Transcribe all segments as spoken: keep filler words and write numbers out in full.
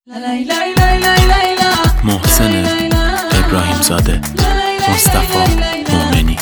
محسن ابراهیم زاده، مصطفی مومنی.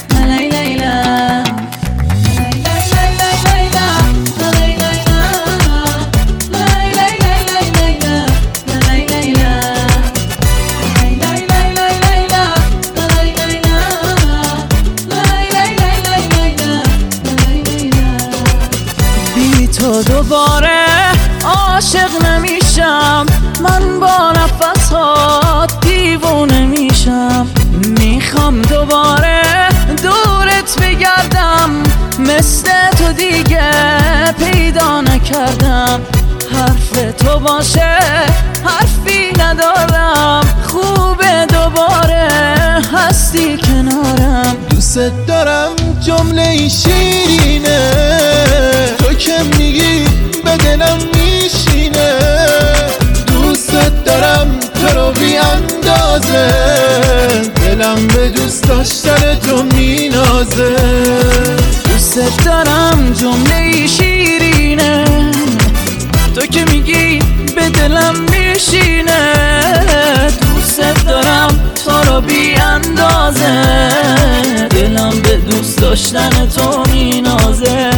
بی تو دوباره عاشق نمیشم، من با نفسات دیوونه میشم. میخوام دوباره دورت بگردم، مثل تو دیگه پیدا نکردم. حرف تو باشه حرفی ندارم، خوبه دوباره هستی کنارم. دوست دارم جمله شیرینه، تو که میگی به دلم میشینه. دوست دارم تو رو بی اندازه، دلم به دوست داشتن تو مینازه. دوست دارم جمله شیرینه، تو که میگی به دلم میشینه. دوست دارم تو رو بی اندازه، دلم به دوست داشتن تو مینازه.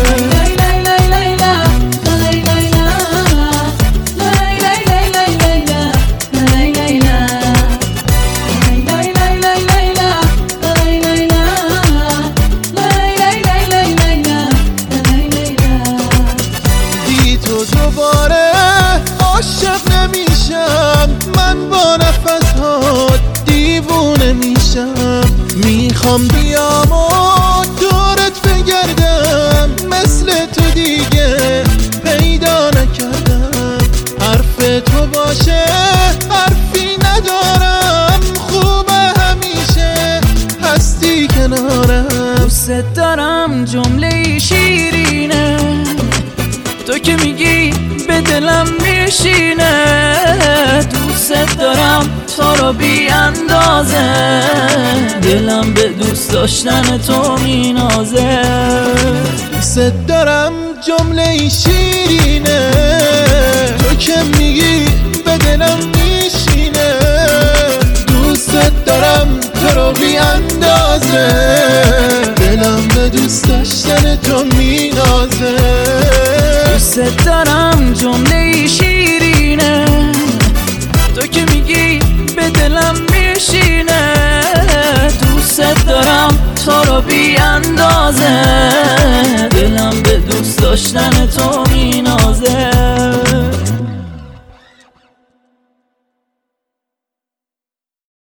دوباره عاشق نمیشم، من با نفسات دیوونه میشم. میخوام بیام و دورت بگردم، مثل تو دیگه پیدا نکردم. حرف تو باشه حرفی ندارم، خوبه همیشه هستی کنارم. دوست دارم جمله شیرینه، تو که میگی به دلم میشینه. دوست دارم تو رو بی اندازه، دلم به دوست داشتن تو مینازه. دوست دارم جمله شیرینه، تو که میگی به دلم میشینه. دوست دارم تو رو بی اندازه، دلم به دوست داشتن تو مینازه. دوست دارم جمله شیرینه، تو که میگی به دلم میشینه. دوست دارم تو رو بی اندازه، دلم به دوست داشتن تو